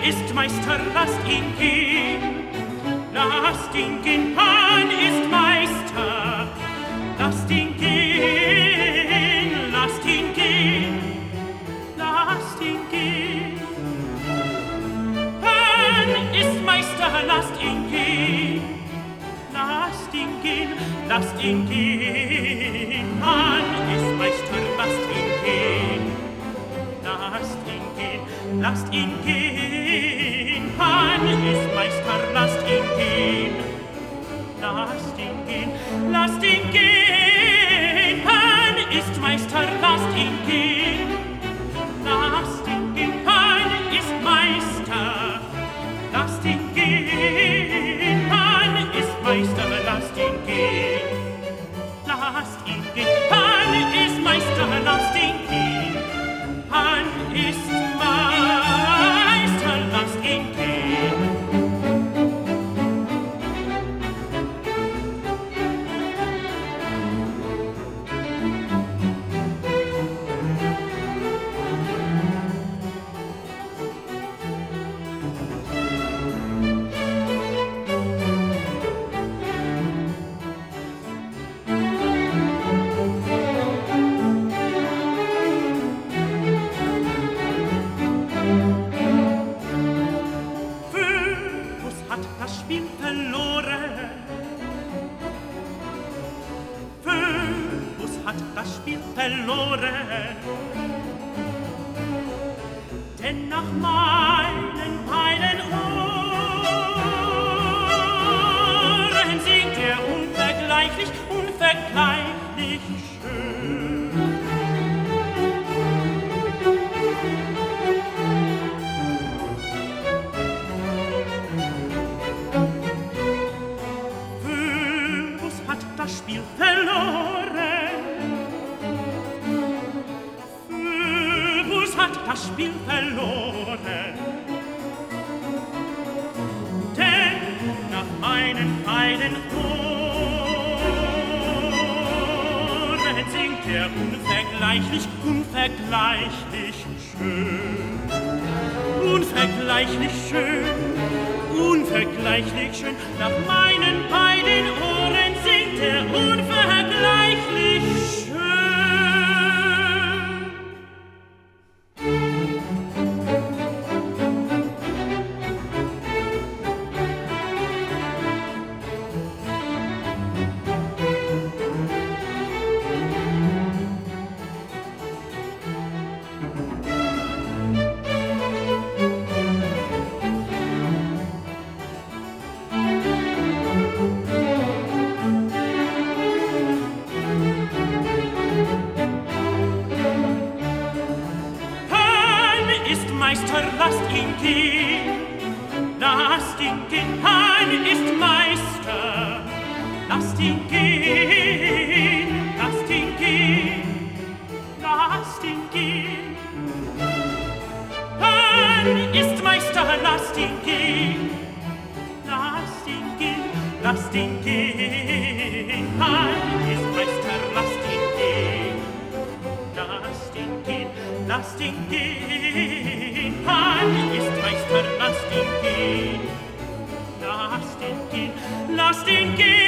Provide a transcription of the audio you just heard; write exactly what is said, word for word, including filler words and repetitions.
ist Meister, lasst ihn gehen. Lasst ihn gehen, Pan ist Meister. Lasst ihn gehen, lasst ihn gehen, lasst ihn gehen. Pan ist Meister, lasst ihn gehen. Lasst ihn gehen, lasst ihn gehen. Pan ist Meister, lasst ihn gehen. Lasst ihn gehen, lasst ihn gehen. Pan ist Meister, lasst ihn gehen. Lasst ihn gehen, lasst ihn gehen. Pan ist Meister, lasst ihn gehen. Lasst ihn gehen, Pan ist Meister. Lasst ihn gehen, Pan ist Meister, lasst ihn gehen. Lasst ihn gehen, Pan ist Meister, lasst ihn gehen. Pan ist Meister, lasst ihn gehen. Das Spiel verloren. Phoebus hat das Spiel verloren. Denn nach meinen beiden Ohren singt er unvergleichlich, unvergleichlich schön. Das Spiel verloren. Phoebus hat das Spiel verloren. Denn nach meinen beiden Ohren singt er unvergleichlich, unvergleichlich schön. Unvergleichlich schön, unvergleichlich schön. Nach meinen beiden Ohren singt er unvergleichlich schön. Meister, lasst ihn gehen. Lasst ihn gehen, Pan ist Meister. Lasst ihn gehen, lasst ihn gehen, lasst ihn gehen. Pan ist Meister, lasst ihn gehen. Lasst ihn gehen, lasst ihn gehen. Pan ist Meister, lasst ihn gehen. Lasst ihn gehen, lasst ihn gehen. Pan ist Meister, lasst ihn gehen. Lasst ihn gehen, lasst ihn gehen.